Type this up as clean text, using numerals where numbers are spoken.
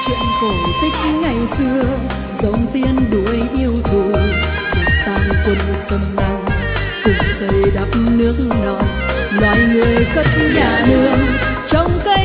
chuyện cổ tích ngày xưa, dòng tiên đuổi yêu thù, tang quân xâm lăng, cùng xây đắp nước non, loài người cất nhà nương trong cây